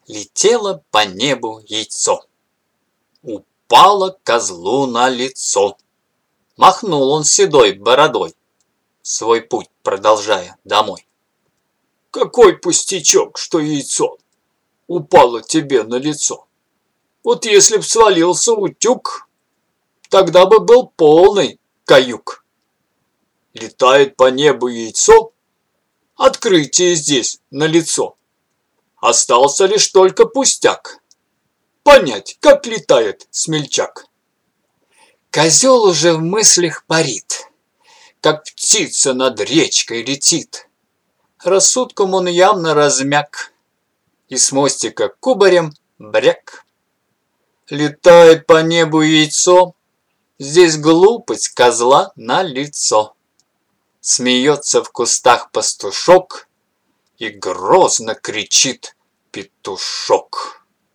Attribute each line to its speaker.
Speaker 1: Летело по небу яйцо, упало козлу на лицо. Махнул он седой бородой, свой путь продолжая домой.
Speaker 2: Какой пустячок, что яйцо упало тебе на лицо. Вот если б свалился утюг, тогда бы был полный каюк. Летает по небу яйцо, открытие здесь налицо. Остался лишь только пустяк — понять, как летает смельчак.
Speaker 1: Козел уже в мыслях парит, как птица над речкой летит. Рассудком он явно размяк, и с мостика кубарем бряк. Летает по небу яйцо, здесь глупость козла на лицо. Смеется в кустах пастушок, и грозно кричит петушок.